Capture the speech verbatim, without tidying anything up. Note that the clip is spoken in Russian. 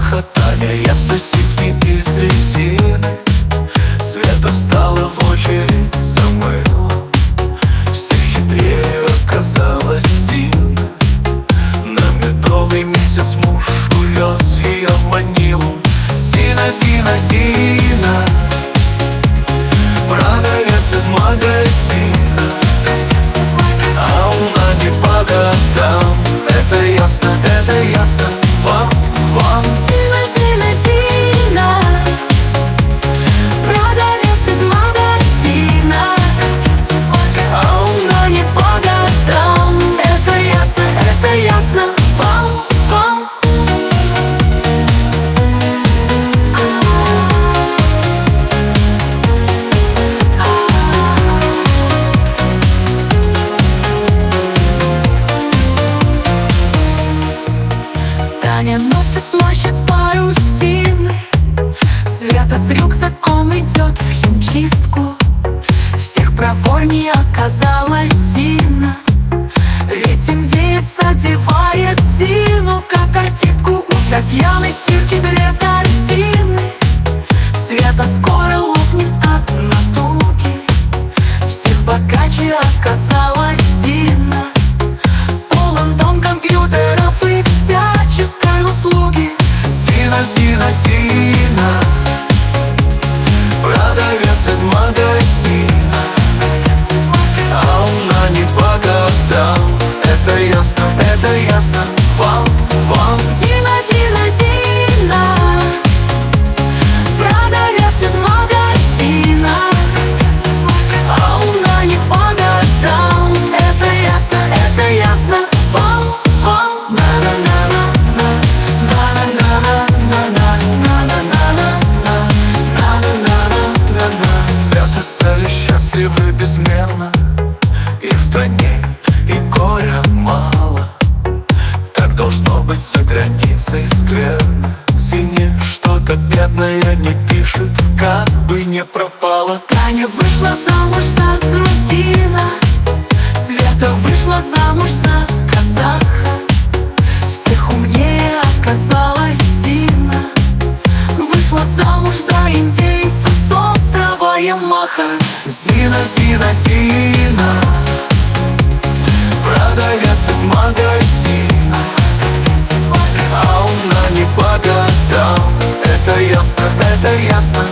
Ямаха, Таня, я сосиски из резины. Света встала в очередь за мылом. Все хитрее оказалась Зина. На медовый месяц муж увез ее в Манилу. Зина, Зина, Зина, продавец из магазина, а она не по годам. Это ясно, это ясно вам, вам. Зина, Зина, Зина, продавец из магазина, А она не по годам. это ясно, это ясно вам, вам. Таня носит мощи с парусины. Света с рюкзаком идет в химчистку. Всех проворнее оказалась Зина. Ведь индеец одевает Зину как артистку. У Татьяны стирки две корзины. Света скоро лопнет от натуги. Всех богаче оказалась Зина. Полон дом компьютеров и всяческой услуги. Зина, Зина, Зина, продавец из магазина, а она не по годам. Это ясно, это ясно вам, вам. Зина, Зина, Зина, продавец из магазина, А она не по годам. это ясно, это ясно вам, вам. Свято стали счастливы безмерно, и в стране, и горя мало. Так должно быть за границей скверно. Зине что-то бедное не пишет, как бы не пропало. Таня вышла замуж за грузина. Света вышла замуж за казаха. Всех умнее оказалась Зина. Вышла замуж за индейца с острова Ямаха. Зина, Зина, Зина, продавец из магазина, а она не по годам. Это ясно, это ясно